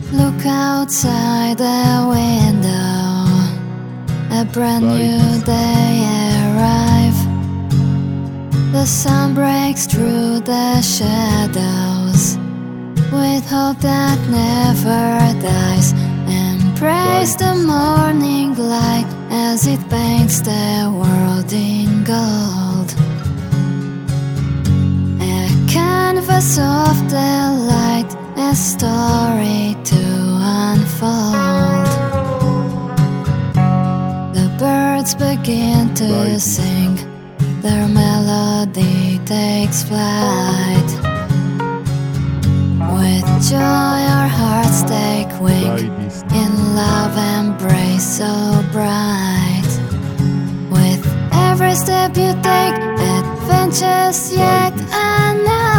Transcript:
Look outside the window. A brand new day arrive. The sun breaks through the shadows with hope that never dies, and praise the morning light as it paints the world in gold. A canvas of delight, a story to unfold. The birds begin to sing, their melody takes flight. With joy our hearts take wing, in love embrace so bright. With every step you take, adventures yet unknown.